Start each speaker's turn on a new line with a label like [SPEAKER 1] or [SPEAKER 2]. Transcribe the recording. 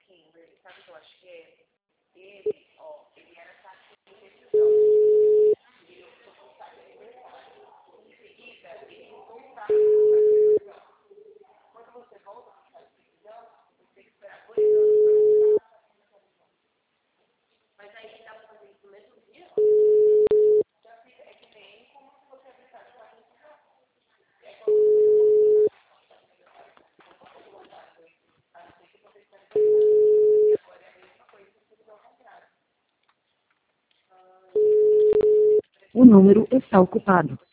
[SPEAKER 1] Kimberly, sabe o que eu acho que é? Ele, ó, ele era taxista de decisão. E eu sou consultada de aniversário. Em seguida, ele voltava para decisão. Quando você volta para decisão, você tem que esperar 2 anos para voltar. Mas aí dá para fazer isso no mesmo dia? Já fica, é que nem como se você aplicasse para decisão. É como se você voltasse. A não ser que você espere 2 anos. E agora é a mesma coisa se você fizer ao contrário.
[SPEAKER 2] O número está ocupado.